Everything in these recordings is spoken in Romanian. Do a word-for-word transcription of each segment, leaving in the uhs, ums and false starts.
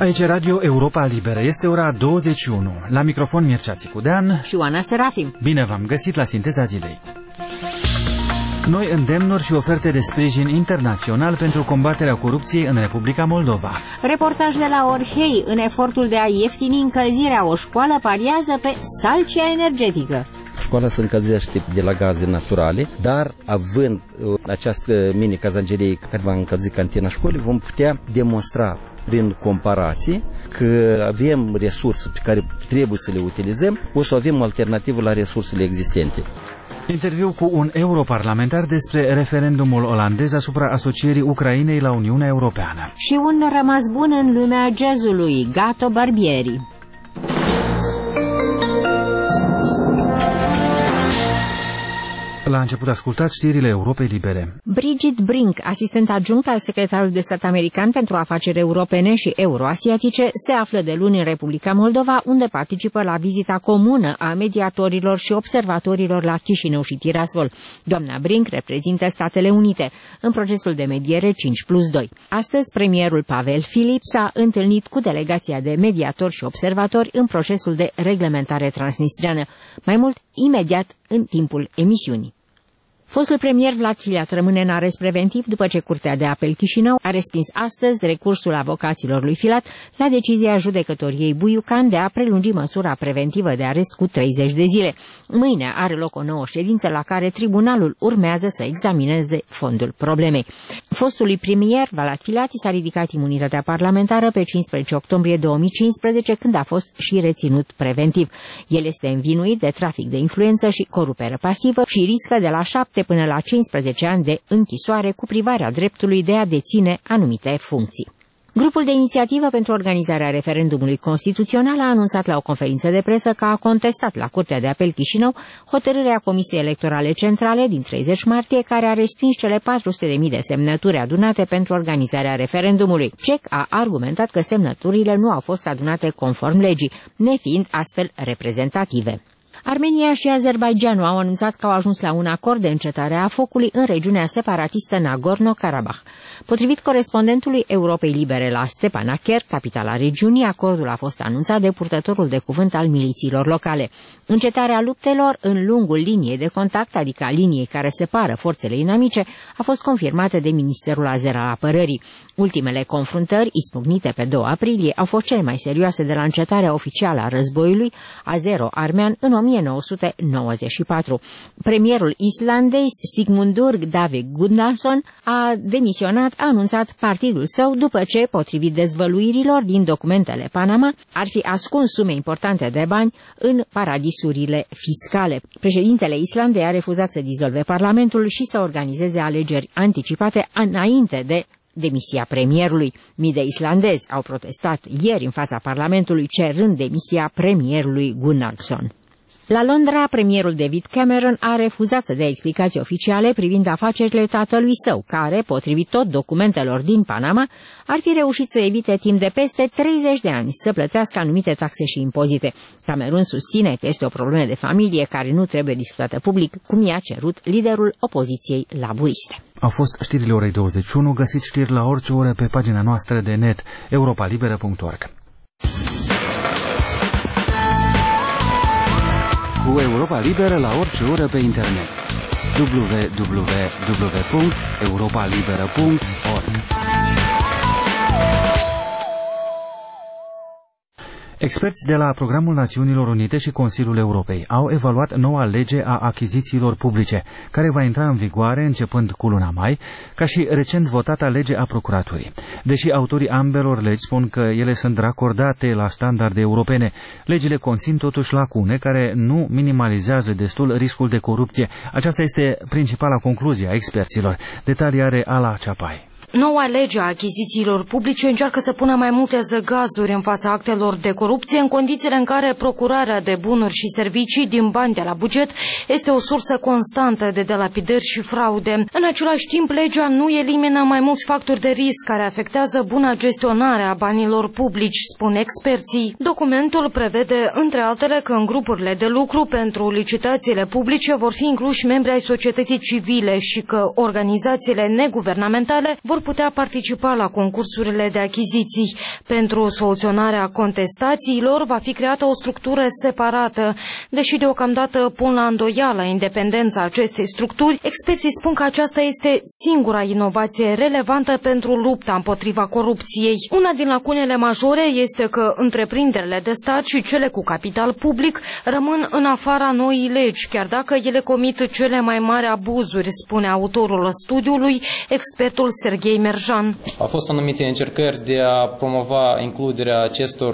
Aici Radio Europa Liberă. Este ora douăzeci și unu. La microfon Mircea Țicudean și Oana Serafim. Bine v-am găsit la Sinteza Zilei. Noi îndemnuri și oferte de sprijin internațional pentru combaterea corupției în Republica Moldova. Reportaj de la Orhei. În efortul de a ieftini încălzirea, o școală pariază pe salcia energetică. Școala se încălzește de la gaze naturale, dar având această mini-cazangerie care va încălzi cantina școlii, vom putea demonstra prin comparații că avem resurse pe care trebuie să le utilizăm, o să avem o alternativă la resursele existente. Interviu cu un europarlamentar despre referendumul olandez asupra asocierii Ucrainei la Uniunea Europeană. Și un rămas bun în lumea jazzului, Gato Barbieri. La început ascultați știrile Europei Libere. Bridget Brink, asistent adjunct al secretarului de stat american pentru afaceri europene și euroasiatice, se află de luni în Republica Moldova, unde participă la vizita comună a mediatorilor și observatorilor la Chișinău și Tiraspol. Doamna Brink reprezintă Statele Unite în procesul de mediere cinci plus doi. Astăzi, premierul Pavel Filip s-a întâlnit cu delegația de mediatori și observatori în procesul de reglementare transnistreană. Mai mult, imediat în timpul emisiunii. Fostul premier Vlad Filat rămâne în arest preventiv după ce Curtea de Apel Chișinău a respins astăzi recursul avocaților lui Filat la decizia judecătoriei Buiucan de a prelungi măsura preventivă de arest cu treizeci de zile. Mâine are loc o nouă ședință la care tribunalul urmează să examineze fondul problemei. Fostului premier Vlad Filat s-a ridicat imunitatea parlamentară pe cincisprezece octombrie două mii cincisprezece, când a fost și reținut preventiv. El este învinuit de trafic de influență și corupere pasivă și riscă de la șapte până la cincisprezece ani de închisoare cu privarea dreptului de a deține anumite funcții. Grupul de inițiativă pentru organizarea referendumului constituțional a anunțat la o conferință de presă că a contestat la Curtea de Apel Chișinău hotărârea Comisiei Electorale Centrale din treizeci martie, care a respins cele patru sute de mii de semnături adunate pentru organizarea referendumului. C E C a argumentat că semnăturile nu au fost adunate conform legii, nefiind astfel reprezentative. Armenia și Azerbaidjanul au anunțat că au ajuns la un acord de încetare a focului în regiunea separatistă Nagorno-Karabakh. Potrivit corespondentului Europei Libere la Stepanakert, capitala regiunii, acordul a fost anunțat de purtătorul de cuvânt al milițiilor locale. Încetarea luptelor în lungul liniei de contact, adică a liniei care separă forțele inamice, a fost confirmată de Ministerul Azer al Apărării. Ultimele confruntări, izbucnite pe doi aprilie, au fost cele mai serioase de la încetarea oficială a războiului azero-armean în o mie nouă sute nouăzeci și patru. Premierul islandez Sigmundur David Gunnarsson a demisionat, a anunțat partidul său după ce, potrivit dezvăluirilor din documentele Panama, ar fi ascuns sume importante de bani în paradisurile fiscale. Președintele Islandei a refuzat să dizolve parlamentul și să organizeze alegeri anticipate înainte de demisia premierului. Mii de islandezi au protestat ieri în fața parlamentului cerând demisia premierului Gunnarsson. La Londra, premierul David Cameron a refuzat să dea explicații oficiale privind afacerile tatălui său, care, potrivit tot documentelor din Panama, ar fi reușit să evite timp de peste treizeci de ani să plătească anumite taxe și impozite. Cameron susține că este o problemă de familie care nu trebuie discutată public, cum i-a cerut liderul opoziției laburiste. Au fost știrile orei douăzeci și unu, găsiți știri la orice oră pe pagina noastră de net, europa liberă punct org. Cu Europa Liberă la orice oră pe internet. w w w punct europa liberă punct org. Experți de la Programul Națiunilor Unite și Consiliul Europei au evaluat noua lege a achizițiilor publice, care va intra în vigoare începând cu luna mai, ca și recent votata lege a procuraturii. Deși autorii ambelor legi spun că ele sunt racordate la standarde europene, legile conțin totuși lacune care nu minimalizează destul riscul de corupție. Aceasta este principala concluzie a experților. Detalii are Ala Ceapai. Noua lege a achizițiilor publice încearcă să pună mai multe zăgazuri în fața actelor de corupție, în condițiile în care procurarea de bunuri și servicii din bani de la buget este o sursă constantă de delapidări și fraude. În același timp, legea nu elimină mai mulți factori de risc care afectează buna gestionare a banilor publici, spun experții. Documentul prevede, între altele, că în grupurile de lucru pentru licitațiile publice vor fi incluși membri ai societății civile și că organizațiile neguvernamentale vor vor putea participa la concursurile de achiziții. Pentru soluționarea contestațiilor va fi creată o structură separată. Deși deocamdată pun la îndoială independența acestei structuri, experții spun că aceasta este singura inovație relevantă pentru lupta împotriva corupției. Una din lacunele majore este că întreprinderile de stat și cele cu capital public rămân în afara noii legi, chiar dacă ele comit cele mai mari abuzuri, spune autorul studiului, expertul Serghei Merjan. Au fost anumite încercări de a promova includerea acestor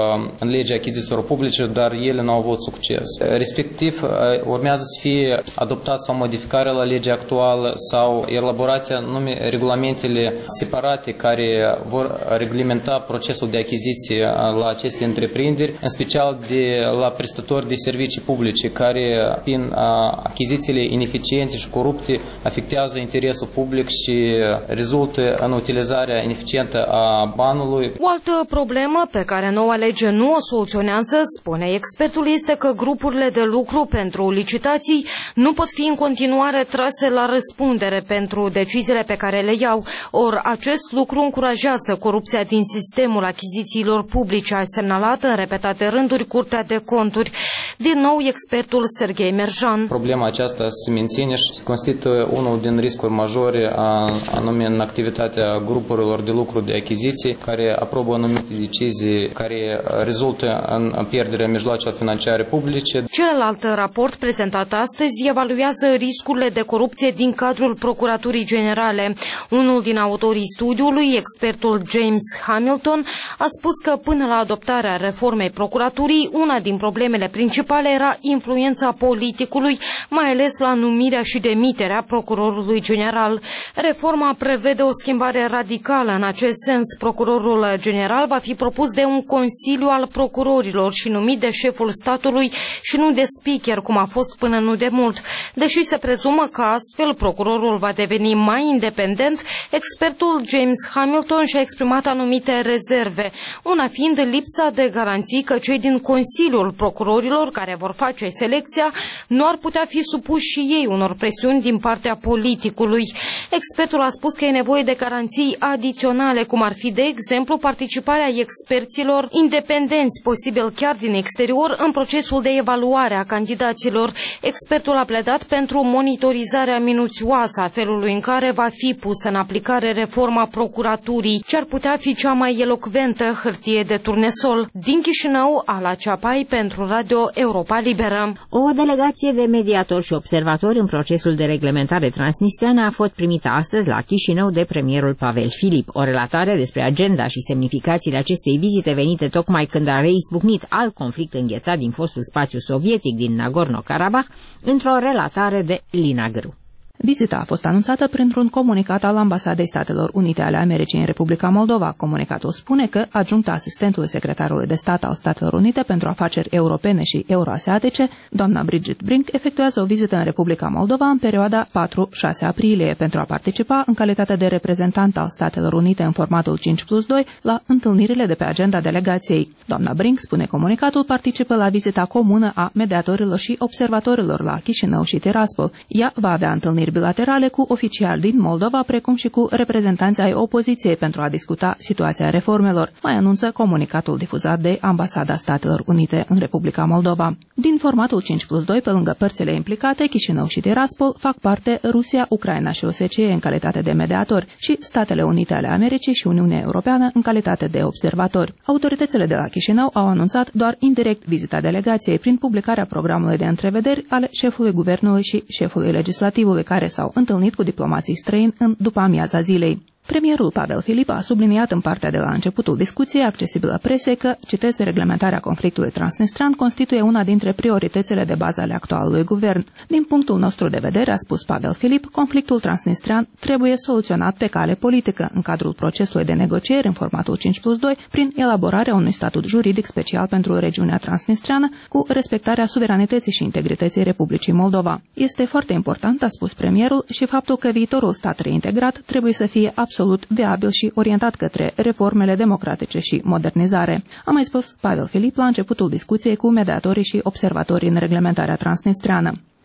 în legea achizițiilor publice, dar ele nu au avut succes. Respectiv, urmează să fie adoptat sau modificare la legea actuală sau elaborația nume regulamentele separate care vor reglementa procesul de achiziție la aceste întreprinderi, în special de la prestatori de servicii publice, care prin achizițiile ineficiente și corupte afectează interesul public și rezultă în utilizarea ineficientă a banului. O altă problemă pe care noua lege nu o soluționează, spune expertul, este că grupurile de lucru pentru licitații nu pot fi în continuare trase la răspundere pentru deciziile pe care le iau. Or, acest lucru încurajează corupția din sistemul achizițiilor publice, a semnalat în repetate rânduri Curtea de Conturi. Din nou, expertul Serghei Merjan. Problema aceasta se menține și se constituie unul din riscuri majore, anume în activitatea grupurilor de lucru de achiziții, care aprobă anumite decizii care rezultă în pierderea mijloacelor financiare publice. Celălalt raport prezentat astăzi evaluează riscurile de corupție din cadrul Procuraturii Generale. Unul din autorii studiului, expertul James Hamilton, a spus că până la adoptarea reformei procuraturii, una din problemele principale era influența politicului, mai ales la numirea și demiterea procurorului general. Reforma prevede o schimbare radicală în acest sens. Procurorul general va fi propus de un consiliu al procurorilor și numit de șeful statului și nu de speaker, cum a fost până nu de mult. Deși se prezumă că astfel procurorul va deveni mai independent, expertul James Hamilton și-a exprimat anumite rezerve, una fiind lipsa de garanții că cei din Consiliul Procurorilor care vor face selecția nu ar putea fi supuși și ei unor presiuni din partea politicului. Expertul a spus că e nevoie de garanții adiționale, cum ar fi, de exemplu, participarea experților independenți, posibil chiar din exterior, în procesul de evaluare a candidaților. Expertul a pledat pentru monitorizarea minuțioasă a felului în care va fi pusă în aplicare reforma procuraturii, ce ar putea fi cea mai elocventă hârtie de turnesol. Din Chișinău, Ala Ceapai pentru Radio Europa Liberă. O delegație de mediatori și observatori în procesul de reglementare transnistreană a fost primită astăzi la Chișinău de premierul Pavel Filip. O relatare despre agenda și semnificațiile acestei vizite venite tocmai când a reizbucnit alt conflict înghețat din fostul spațiu sovietic din Nagorno-Karabakh, într-o relatare de Lina Gru. Vizita a fost anunțată printr-un comunicat al Ambasadei Statelor Unite ale Americii în Republica Moldova. Comunicatul spune că adjuncta asistentului secretarului de stat al Statelor Unite pentru afaceri europene și euroasiatice, doamna Bridget Brink, efectuează o vizită în Republica Moldova în perioada patru șase aprilie pentru a participa în calitate de reprezentant al Statelor Unite în formatul cinci plus doi la întâlnirile de pe agenda delegației. Doamna Brink, spune comunicatul, participă la vizita comună a mediatorilor și observatorilor la Chișinău și Tiraspol. Ea va avea întâlniri bilaterale cu oficiali din Moldova, precum și cu reprezentanți ai opoziției pentru a discuta situația reformelor, mai anunță comunicatul difuzat de Ambasada Statelor Unite în Republica Moldova. Din formatul cinci plus doi, pe lângă părțile implicate, Chișinău și Tiraspol fac parte Rusia, Ucraina și O S C E în calitate de mediatori și Statele Unite ale Americii și Uniunea Europeană în calitate de observatori. Autoritățile de la Chișinău au anunțat doar indirect vizita delegației prin publicarea programului de întrevederi ale șefului guvernului și șefului legislativului, care s-au întâlnit cu diplomații străini în după amiaza zilei. Premierul Pavel Filip a subliniat în partea de la începutul discuției accesibilă presei că, citez, reglementarea conflictului transnistrean constituie una dintre prioritățile de bază ale actualului guvern. Din punctul nostru de vedere, a spus Pavel Filip, conflictul transnistrean trebuie soluționat pe cale politică, în cadrul procesului de negocieri în formatul cinci plus doi, prin elaborarea unui statut juridic special pentru regiunea transnistreană, cu respectarea suveranității și integrității Republicii Moldova. Este foarte important, a spus premierul, și faptul că viitorul stat reintegrat trebuie să fie absolut absolut viabil și orientat către reformele democratice și modernizare, a mai spus Pavel Filip la începutul discuției cu mediatorii și observatorii în reglementarea transnistreană.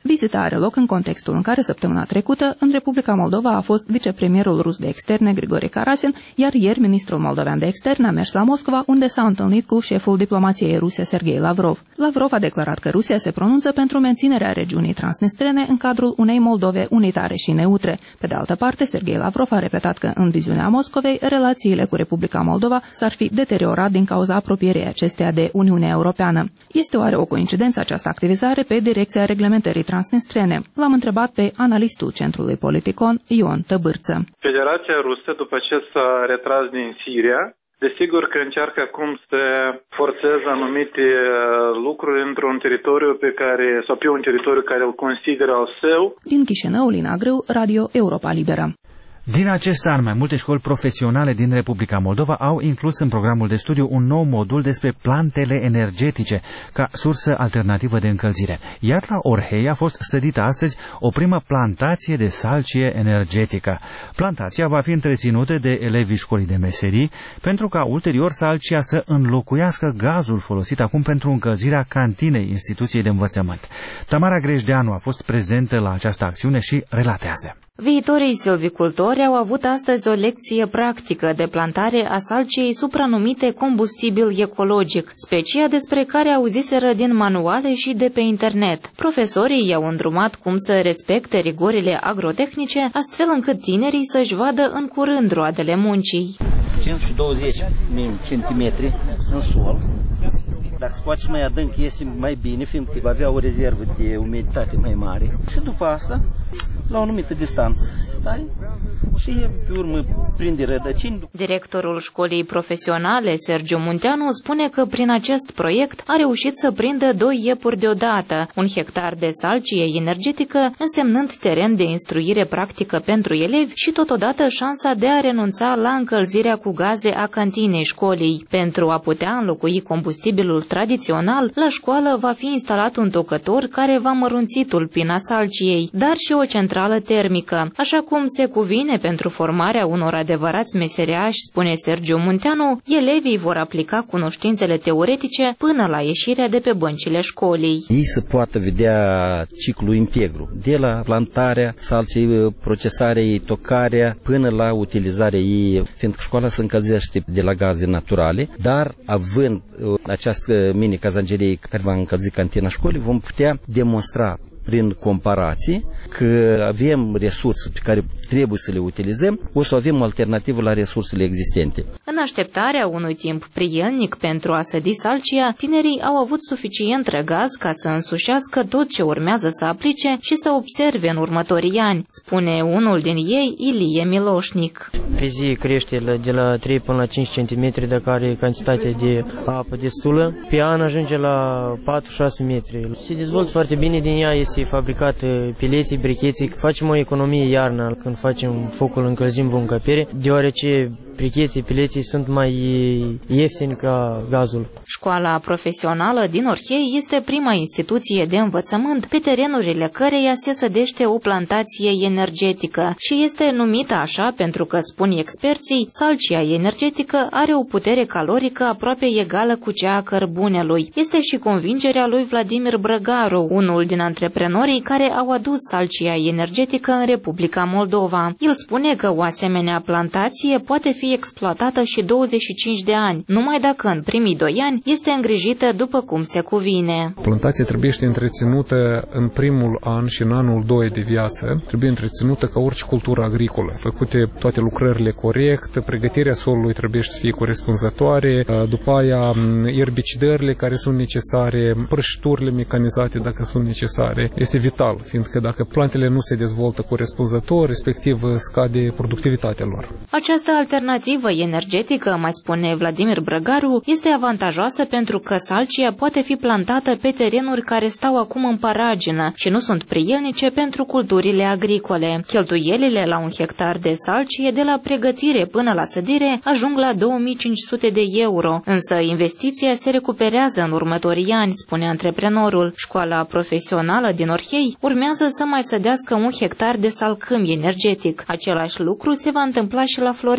Vizita are loc în contextul în care săptămâna trecută în Republica Moldova a fost vicepremierul rus de externe Grigore Karasin, iar ieri ministrul moldovean de externe a mers la Moscova, unde s-a întâlnit cu șeful diplomației ruse Sergei Lavrov. Lavrov a declarat că Rusia se pronunță pentru menținerea regiunii transnistrene în cadrul unei Moldove unitare și neutre. Pe de altă parte, Sergei Lavrov a repetat că în viziunea Moscovei, relațiile cu Republica Moldova s-ar fi deteriorat din cauza apropierii acesteia de Uniunea Europeană. Este oare o coincidență această activizare pe direcția reglementării transnistrene? L-am întrebat pe analistul Centrului Politicon, Ion Tăbârță. Federația Rusă, după ce s-a retras din Siria, desigur că încearcă acum să forțeze anumite lucruri într-un teritoriu pe care, sau pe un teritoriu care îl consideră al său. Din Chișinău, Lina Grâu, Radio Europa Liberă. Din acest an, mai multe școli profesionale din Republica Moldova au inclus în programul de studiu un nou modul despre plantele energetice ca sursă alternativă de încălzire. Iar la Orhei a fost sădită astăzi o primă plantație de salcie energetică. Plantația va fi întreținută de elevii școlii de meserii pentru ca ulterior salcia să înlocuiască gazul folosit acum pentru încălzirea cantinei instituției de învățământ. Tamara Grejdeanu a fost prezentă la această acțiune și relatează. Viitorii silvicultori au avut astăzi o lecție practică de plantare a salciei supranumite combustibil ecologic, specia despre care auziseră din manuale și de pe internet. Profesorii i-au îndrumat cum să respecte rigorile agrotehnice, astfel încât tinerii să-și vadă în curând roadele muncii. cinci sute douăzeci centimetri în sol. Dacă se poate și mai adânc, este mai bine, fiindcă va avea o rezervă de umiditate mai mare. Și după asta, la o anumită distanță, stai și pe urmă prinde rădăcini. Directorul școlii profesionale, Sergiu Munteanu, spune că prin acest proiect a reușit să prindă doi iepuri deodată, un hectar de salcie energetică, însemnând teren de instruire practică pentru elevi și totodată șansa de a renunța la încălzirea cu gaze a cantinei școlii. Pentru a putea înlocui combustibilul tradițional, la școală va fi instalat un tocător care va mărunți tulpina salciei, dar și o centrală termică. Așa cum se cuvine pentru formarea unor adevărați meseriași, spune Sergiu Munteanu, elevii vor aplica cunoștințele teoretice până la ieșirea de pe băncile școlii. Ei să poată vedea ciclul integru, de la plantarea salciei, procesarea ei, tocarea, până la utilizarea ei, fiindcă școala se încălzește de la gaze naturale, dar având această mini-cazangerie care va încălzi cantina școlii, vom putea demonstra prin comparații că avem resurse pe care trebuie să le utilizăm, o să avem o alternativă la resursele existente. În așteptarea unui timp prielnic pentru a sădi salcia, tinerii au avut suficient răgaz ca să însușească tot ce urmează să aplice și să observe în următorii ani, spune unul din ei, Ilie Miloșnic. Pe zi crește de la trei până la cinci centimetri, dacă are cantitate de apă destulă. Pe an ajunge la patru șase metri. Se dezvoltă foarte bine din ea, este fabricat pileții, bricheții. Facem o economie iarna când facem focul, încălzim o încăpere, deoarece bricheții, pileții sunt mai ieftini ca gazul. Școala profesională din Orhei este prima instituție de învățământ pe terenurile căreia se sădește o plantație energetică și este numită așa pentru că, spun experții, salcia energetică are o putere calorică aproape egală cu cea a cărbunelui. Este și convingerea lui Vladimir Brăgaru, unul din antreprenorii care au adus salcia energetică în Republica Moldova. El spune că o asemenea plantație poate fi exploatată și douăzeci și cinci de ani, numai dacă în primii doi ani este îngrijită după cum se cuvine. Plantația trebuie să întreținută în primul an și în anul doi de viață, trebuie întreținută ca orice cultură agricolă, făcute toate lucrările corect, pregătirea solului trebuie să fie corespunzătoare, după aia erbicidările care sunt necesare, prăjiturile mecanizate dacă sunt necesare. Este vital, fiindcă dacă plantele nu se dezvoltă corespunzător, respectiv scade productivitatea lor. Această alternativă energetică, mai spune Vladimir Brăgaru, este avantajoasă pentru că salcia poate fi plantată pe terenuri care stau acum în paragină și nu sunt prielnice pentru culturile agricole. Cheltuielile la un hectar de salcie de la pregătire până la sădire ajung la două mii cinci sute de euro, însă investiția se recuperează în următorii ani, spune antreprenorul. Școala profesională din Orhei urmează să mai sădească un hectar de salcâm energetic. Același lucru se va întâmpla și la Florești.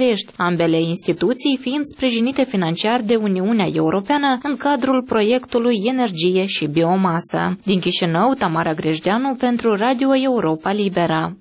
ambele instituții fiind sprijinite financiar de Uniunea Europeană în cadrul proiectului Energie și Biomasă. Din Chișinău, Tamara Grejdeanu pentru Radio Europa Liberă.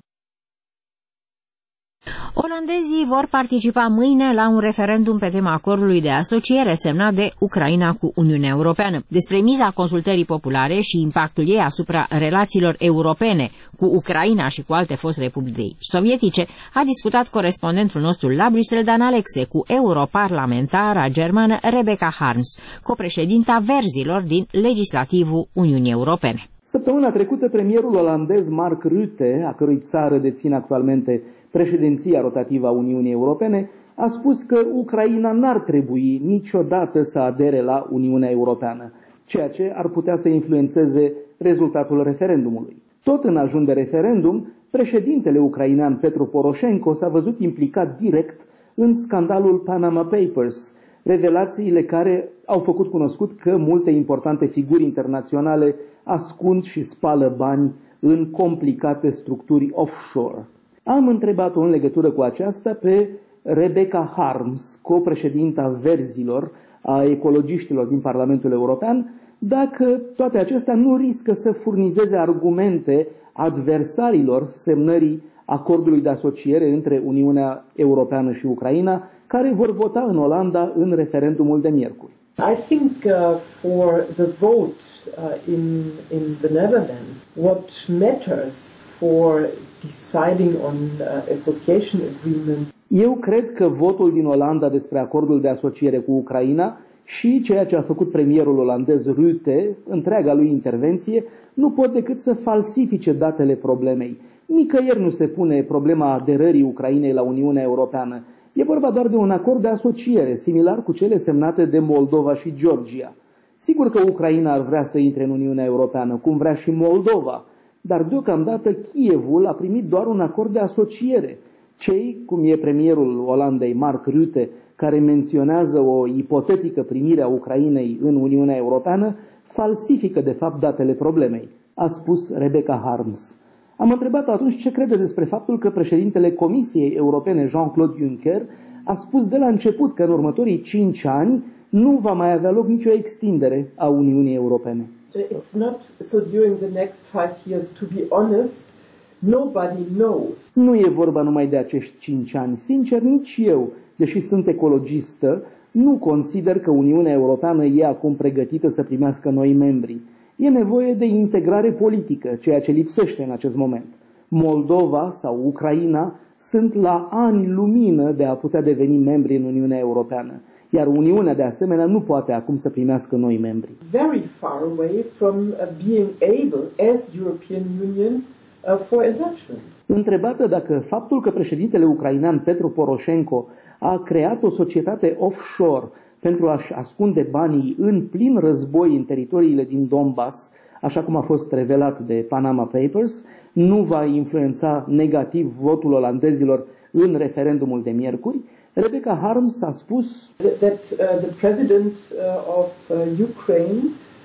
Olandezii vor participa mâine la un referendum pe tema acordului de asociere semnat de Ucraina cu Uniunea Europeană. Despre miza consultării populare și impactul ei asupra relațiilor europene cu Ucraina și cu alte foste republici sovietice a discutat corespondentul nostru la Bruxelles, Dan Alexe, cu europarlamentara germană Rebecca Harms, copreședinta Verzilor din Legislativul Uniunii Europene. Săptămâna trecută, premierul olandez Mark Rutte, a cărui țară deține actualmente președinția rotativă a Uniunii Europene, a spus că Ucraina n-ar trebui niciodată să adere la Uniunea Europeană, ceea ce ar putea să influențeze rezultatul referendumului. Tot în ajun de referendum, președintele ucrainean Petro Poroșenko s-a văzut implicat direct în scandalul Panama Papers, revelațiile care au făcut cunoscut că multe importante figuri internaționale ascund și spală bani în complicate structuri offshore. Am întrebat-o în legătură cu aceasta pe Rebecca Harms, copreședinta Verzilor, a ecologiștilor din Parlamentul European, dacă toate acestea nu riscă să furnizeze argumente adversarilor semnării acordului de asociere între Uniunea Europeană și Ucraina, care vor vota în Olanda în referendumul de miercuri. I think uh, for the vote uh, in in the Netherlands, what matters for deciding on uh, association agreement. Eu cred că votul din Olanda despre acordul de asociere cu Ucraina și ceea ce a făcut premierul olandez Rutte, întreaga lui intervenție, nu pot decât să falsifice datele problemei. Nicăieri nu se pune problema aderării Ucrainei la Uniunea Europeană. E vorba doar de un acord de asociere, similar cu cele semnate de Moldova și Georgia. Sigur că Ucraina ar vrea să intre în Uniunea Europeană, cum vrea și Moldova, dar deocamdată Kievul a primit doar un acord de asociere. Cei, cum e premierul Olandei Mark Rutte, care menționează o ipotetică primire a Ucrainei în Uniunea Europeană, falsifică de fapt datele problemei, a spus Rebecca Harms. Am întrebat atunci ce crede despre faptul că președintele Comisiei Europene Jean-Claude Juncker a spus de la început că în următorii cinci ani nu va mai avea loc nicio extindere a Uniunii Europene. It's not so during the next five years, to be honest, nobody knows. Nu e vorba numai de acești cinci ani. Sincer, nici eu, deși sunt ecologistă, nu consider că Uniunea Europeană e acum pregătită să primească noi membri. E nevoie de integrare politică, ceea ce lipsește în acest moment. Moldova sau Ucraina sunt la ani lumină de a putea deveni membri în Uniunea Europeană, iar Uniunea de asemenea nu poate acum să primească noi membri. Very far away from being able as European Union uh, for enlargement. Întrebată dacă faptul că președintele ucrainean Petro Poroșenko a creat o societate offshore pentru a-și ascunde banii în plin război în teritoriile din Donbass, așa cum a fost revelat de Panama Papers, nu va influența negativ votul olandezilor în referendumul de miercuri, Rebecca Harms a spus that uh, the president uh, of uh, Ukraine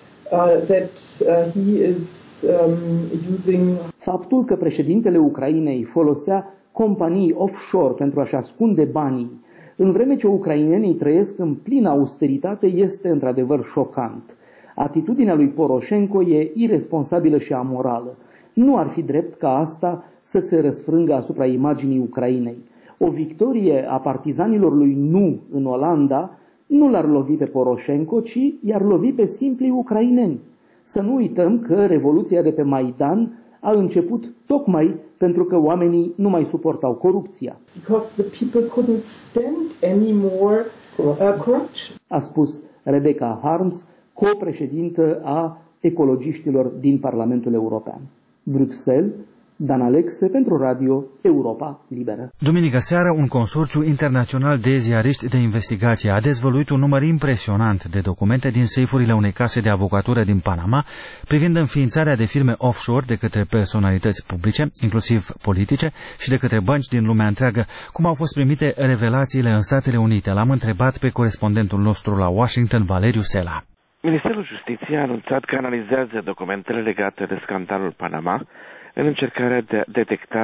uh, that uh, he is um, using faptul că președintele Ucrainei folosea companii offshore pentru a-și ascunde banii, în vreme ce ucrainenii trăiesc în plină austeritate, este într-adevăr șocant. Atitudinea lui Poroșenko e iresponsabilă și amorală. Nu ar fi drept ca asta să se răsfrângă asupra imaginii Ucrainei. O victorie a partizanilor lui Nu în Olanda nu l-ar lovi pe Poroșenko, ci i-ar lovi pe simplii ucraineni. Să nu uităm că revoluția de pe Maidan a început tocmai pentru că oamenii nu mai suportau corupția. Because the people couldn't stand any more uh, corruption. A spus Rebecca Harms, copreședintă a ecologiștilor din Parlamentul European. Bruxelles, Dan Alexe pentru Radio Europa Liberă. Duminică seară, un consorțiu internațional de ziariști de investigație a dezvăluit un număr impresionant de documente din seifurile unei case de avocatură din Panama privind înființarea de firme offshore de către personalități publice, inclusiv politice, și de către bănci din lumea întreagă. Cum au fost primite revelațiile în Statele Unite? L-am întrebat pe corespondentul nostru la Washington, Valeriu Sela. Ministerul Justiției a anunțat că analizează documentele legate de scandalul Panama în încercarea de a detecta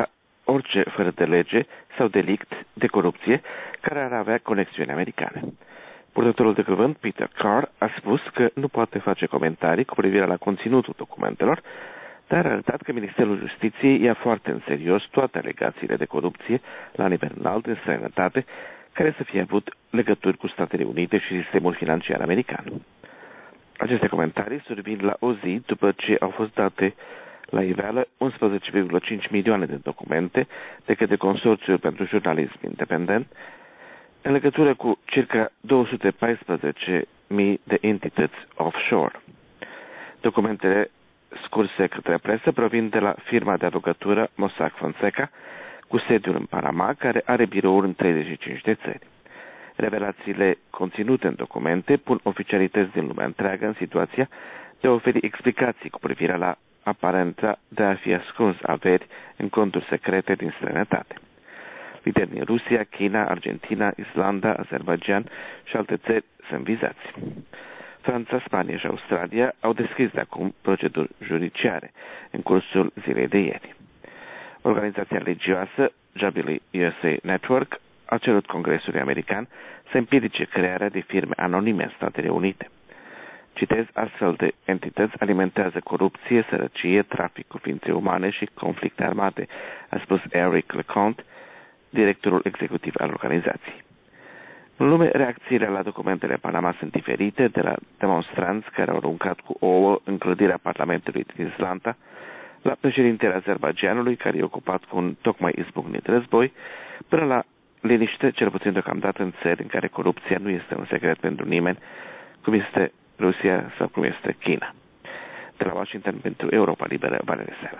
orice fără de lege sau delict de corupție care ar avea conexiuni americane. Purtătorul de cuvânt, Peter Carr, a spus că nu poate face comentarii cu privire la conținutul documentelor, dar a arătat că Ministerul Justiției ia foarte în serios toate alegațiile de corupție la nivel înalt în străinătate care să fie avut legături cu Statele Unite și sistemul financiar american. Aceste comentarii survin la o zi după ce au fost date la iveală unsprezece virgulă cinci milioane de documente de către Consorțiul pentru Jurnalism Independent în legătură cu circa două sute paisprezece mii de entități offshore. Documentele scurse către presă provin de la firma de avocatură Mossack Fonseca, cu sediul în Panama, care are birouri în treizeci și cinci de țări. Revelațiile conținute în documente pun oficialități din lumea întreagă în situația de a oferi explicații cu privire la aparenta de a fi ascuns averi în conturi secrete din străinătate. Lideri din Rusia, China, Argentina, Islanda, Azerbaijan și alte țări sunt vizați. Franța, Spania și Australia au deschis de acum proceduri judiciare în cursul zilei de ieri. Organizația religioasă Jubilee U S A Network a cerut Congresului American să împiedice crearea de firme anonime în Statele Unite. Citez, astfel de entități alimentează corupție, sărăcie, trafic cu ființe umane și conflicte armate, a spus Eric LeConte, directorul executiv al organizației. În lume, reacțiile la documentele Panama sunt diferite, de la demonstranți care au aruncat cu ouă în clădirea Parlamentului din Islanda, la președintele Azerbaijanului, care e ocupat cu un tocmai izbucnit război, până la liniște, cel puțin deocamdată în țări în care corupția nu este un secret pentru nimeni, cum este Rusia sau cum este China. De la Washington pentru Europa Liberă, Valerie Sela.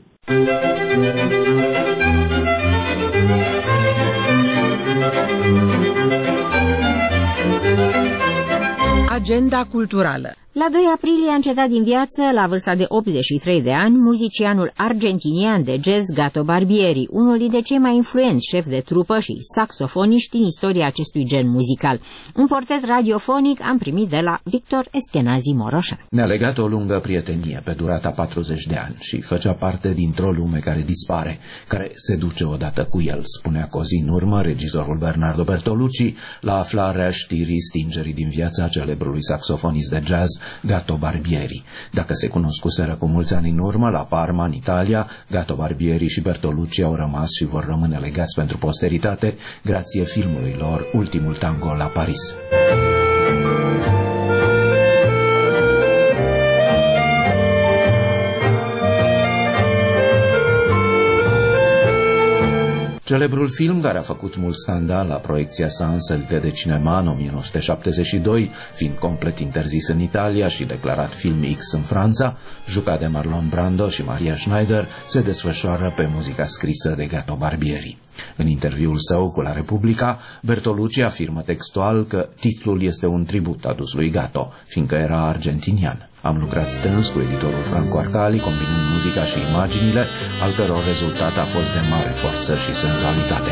Agenda culturală. La doi aprilie a încetat din viață, la vârsta de optzeci și trei de ani, muzicianul argentinian de jazz Gato Barbieri, unul dintre cei mai influenți șefi de trupă și saxofoniști din istoria acestui gen muzical. Un portret radiofonic am primit de la Victor Eschenazi Moroșan. Ne-a legat o lungă prietenie pe durata patruzeci de ani și făcea parte dintr-o lume care dispare, care se duce odată cu el, spunea cu o zi în urmă regizorul Bernardo Bertolucci la aflarea știrii stingerii din viața celebrului saxofonist de jazz Gato Barbieri. Dacă se cunoscuseră cu mulți ani în urmă la Parma, în Italia, Gato Barbieri și Bertolucci au rămas și vor rămâne legați pentru posteritate grație filmului lor Ultimul Tango la Paris. Celebrul film, care a făcut mult scandal la proiecția sa în sălile de cinema în o mie nouă sute șaptezeci și doi, fiind complet interzis în Italia și declarat film X în Franța, jucat de Marlon Brando și Maria Schneider, se desfășoară pe muzica scrisă de Gato Barbieri. În interviul său cu La Repubblica, Bertolucci afirmă textual că titlul este un tribut adus lui Gato, fiindcă era argentinian. Am lucrat strâns cu editorul Franco Arcali, combinând muzica și imaginile, al căror rezultat a fost de mare forță și senzualitate.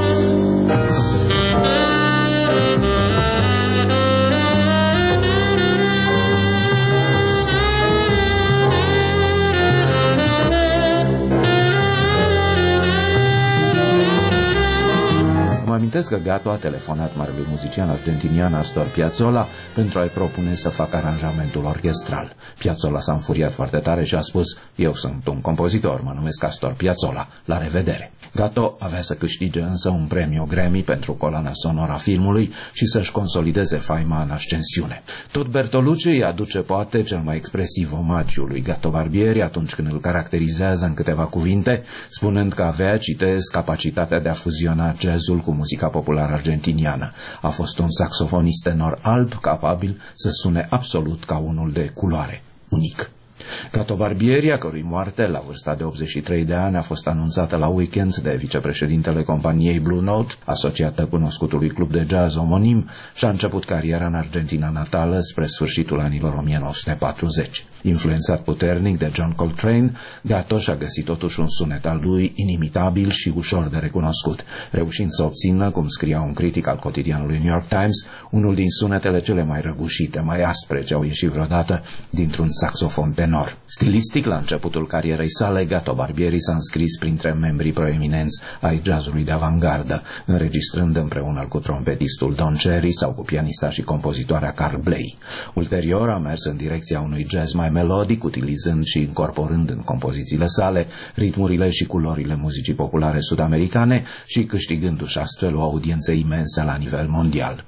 Mă amintesc că Gato a telefonat marelui muzician argentinian Astor Piazzolla pentru a-i propune să facă aranjamentul orchestral. Piazzolla s-a înfuriat foarte tare și a spus: eu sunt un compozitor, mă numesc Astor Piazzolla, la revedere. Gato avea să câștige însă un premiu Grammy pentru coloana sonoră a filmului și să-și consolideze faima în ascensiune. Tot Bertolucci îi aduce poate cel mai expresiv omagiu lui Gato Barbieri atunci când îl caracterizează în câteva cuvinte, spunând că avea, citez, capacitatea de a fuziona jazzul cu muzica populară argentiniană. A fost un saxofonist tenor alb capabil să sune absolut ca unul de culoare, unic. Gato Barbieri, a cărui moarte la vârsta de optzeci și trei de ani a fost anunțată la weekend de vicepreședintele companiei Blue Note, asociată cunoscutului club de jazz omonim, și-a început cariera în Argentina natală spre sfârșitul anilor o mie nouă sute patruzeci. Influențat puternic de John Coltrane, Gato și-a găsit totuși un sunet al lui inimitabil și ușor de recunoscut, reușind să obțină, cum scria un critic al cotidianului New York Times, unul din sunetele cele mai răgușite, mai aspre ce au ieșit vreodată dintr-un saxofon tenor. tenor. Stilistic, la începutul carierei sale, Gato Barbieri s-a înscris printre membrii proeminenți ai jazzului de avantgardă, înregistrând împreună cu trompetistul Don Cherry sau cu pianista și compozitoarea Carl Bley. Ulterior a mers în direcția unui jazz mai melodic, utilizând și incorporând în compozițiile sale ritmurile și culorile muzicii populare sud-americane și câștigându-și astfel o audiență imensă la nivel mondial.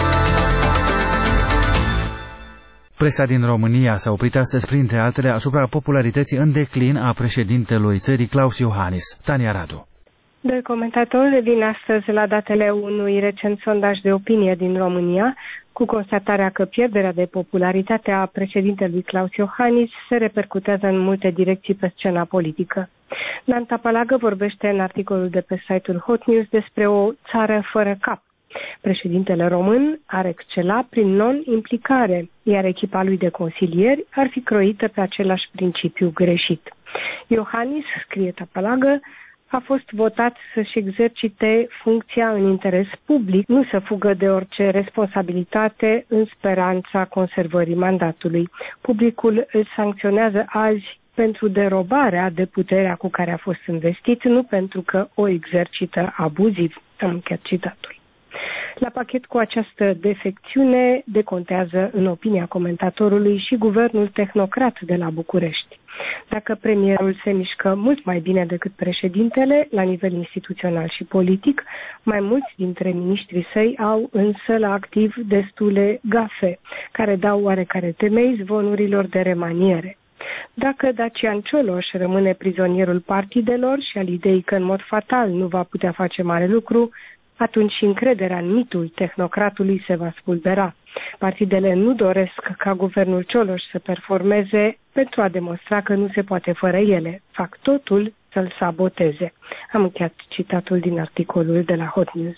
Presa din România s-a oprit astăzi, printre altele, asupra popularității în declin a președintelui țării Klaus Iohannis. Tania Radu. Doi comentatori revin astăzi la datele unui recent sondaj de opinie din România, cu constatarea că pierderea de popularitate a președintelui Klaus Iohannis se repercutează în multe direcții pe scena politică. Dan Tapalagă vorbește în articolul de pe site-ul Hot News despre o țară fără cap. Președintele român ar excela prin non-implicare, iar echipa lui de consilieri ar fi croită pe același principiu greșit. Iohannis, scrie Tapalagă, a fost votat să-și exercite funcția în interes public, nu să fugă de orice responsabilitate în speranța conservării mandatului. Publicul îl sancționează azi pentru derobarea de puterea cu care a fost investit, nu pentru că o exercită abuziv. Am încheiat citatul. La pachet cu această defecțiune decontează, în opinia comentatorului, și guvernul tehnocrat de la București. Dacă premierul se mișcă mult mai bine decât președintele, la nivel instituțional și politic, mai mulți dintre miniștrii săi au însă la activ destule gafe, care dau oarecare temei zvonurilor de remaniere. Dacă Dacian Cioloș rămâne prizonierul partidelor și al ideii că în mod fatal nu va putea face mare lucru, atunci și încrederea în mitul tehnocratului se va spulbera. Partidele nu doresc ca guvernul Cioloș să performeze pentru a demonstra că nu se poate fără ele. Fac totul să-l saboteze. Am încheiat citatul din articolul de la Hot News.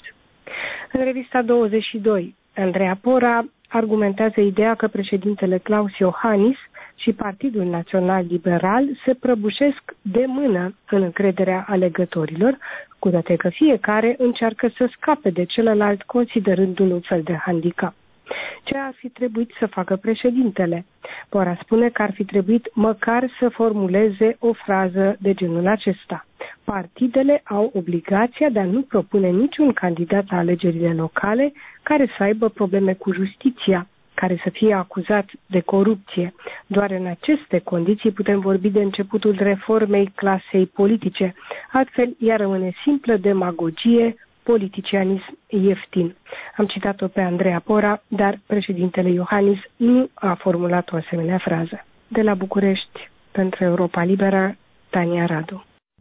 În revista douăzeci și doi, Andreea Pora argumentează ideea că președintele Klaus Iohannis și Partidul Național Liberal se prăbușesc de mână în încrederea alegătorilor, cu toate că fiecare încearcă să scape de celălalt considerându-l un fel de handicap. Ce ar fi trebuit să facă președintele? Pora spune că ar fi trebuit măcar să formuleze o frază de genul acesta. Partidele au obligația de a nu propune niciun candidat la alegerile locale care să aibă probleme cu justiția, care să fie acuzat de corupție. Doar în aceste condiții putem vorbi de începutul reformei clasei politice. Altfel, ea rămâne simplă demagogie, politicianism ieftin. Am citat-o pe Andreea Pora, dar președintele Iohannis nu a formulat o asemenea frază. De la București, pentru Europa Liberă, Tania Radu.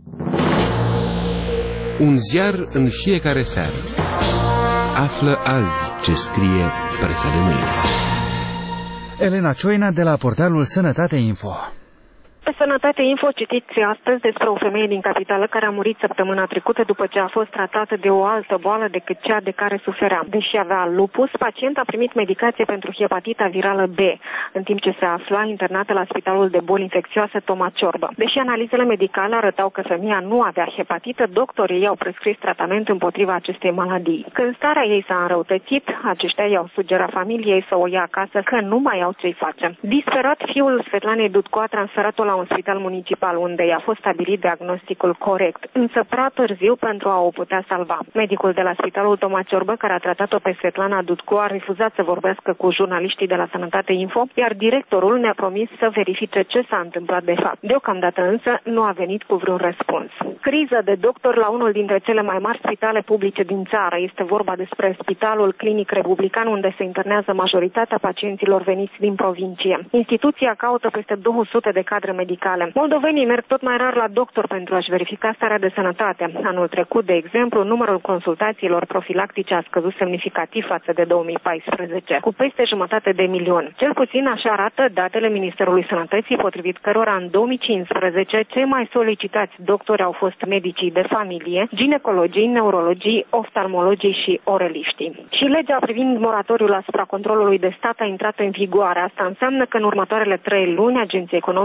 Un ziar în fiecare seară. Află azi ce scrie presa de mâine. Elena Cioina de la portalul Sănătate Info. Pe Sănătate Info citiți astăzi despre o femeie din capitală care a murit săptămâna trecută după ce a fost tratată de o altă boală decât cea de care suferea. Deși avea lupus, pacienta a primit medicație pentru hepatita virală B, în timp ce se afla internată la Spitalul de Boli Infecțioase Toma Ciorbă. Deși analizele medicale arătau că femeia nu avea hepatită, doctorii i-au prescris tratament împotriva acestei maladii. Când starea ei s-a înrăutățit, aceștia i-au sugerat familiei să o ia acasă, că nu mai au ce-i face. Disperat, fiul Svetlanei Dudco a transferat-o la un spital municipal, unde i-a fost stabilit diagnosticul corect, însă prea târziu pentru a o putea salva. Medicul de la Spitalul Toma Ciorbă, care a tratat-o pe Svetlana Dudco, a refuzat să vorbească cu jurnaliștii de la Sănătate Info, iar directorul ne-a promis să verifice ce s-a întâmplat de fapt. Deocamdată însă nu a venit cu vreun răspuns. Criză de doctor la unul dintre cele mai mari spitale publice din țară. Este vorba despre Spitalul Clinic Republican, unde se internează majoritatea pacienților veniți din provincie. Instituția caută peste două sute de cadre medicale. Moldovenii merg tot mai rar la doctor pentru a-și verifica starea de sănătate. Anul trecut, de exemplu, numărul consultațiilor profilactice a scăzut semnificativ față de două mii paisprezece, cu peste jumătate de milion. Cel puțin așa arată datele Ministerului Sănătății, potrivit cărora în două mii cincisprezece cei mai solicitați doctori au fost medicii de familie, ginecologii, neurologii, oftalmologii și oreliștii. Și legea privind moratoriul asupra controlului de stat a intrat în vigoare. Asta înseamnă că în următoarele trei luni agenții economici nu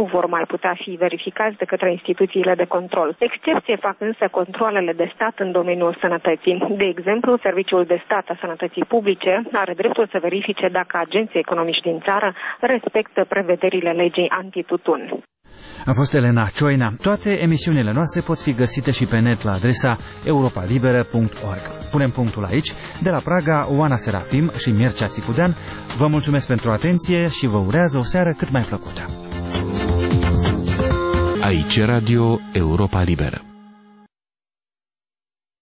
vor mai putea fi verificați de către instituțiile de control. Excepție fac însă controalele de stat în domeniul sănătății. De exemplu, Serviciul de Stat a Sănătății Publice are dreptul să verifice dacă agenții economici din țară respectă prevederile legii antitutun. A fost Elena Cioina. Toate emisiunile noastre pot fi găsite și pe net la adresa europa liberă punct org. Punem punctul aici. De la Praga, Oana Serafim și Mircea Țicudean, vă mulțumesc pentru atenție și vă urează o seară cât mai plăcută. Aici Radio Europa Liberă.